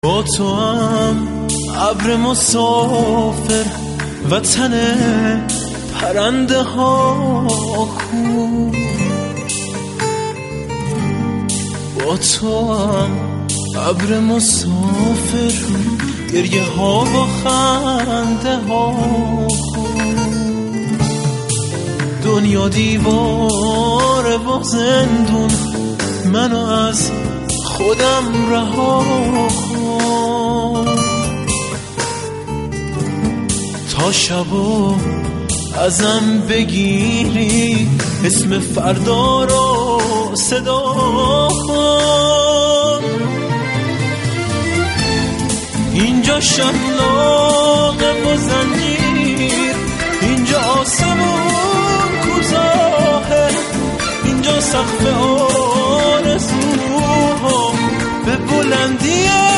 با تو هم ابر مسافر وطن پرنده ها کو، با تو هم ابر مسافر گریه ها و خنده ها کو. دنیا دیواره و زندون، منو از خودم رها کن تا شبو ازم بگیری، اسم فردا رو صدا کن. اینجا شلاقه و زنجیر، اینجا آسمون کوتاهه، اینجا سقف آرزوها به بلندی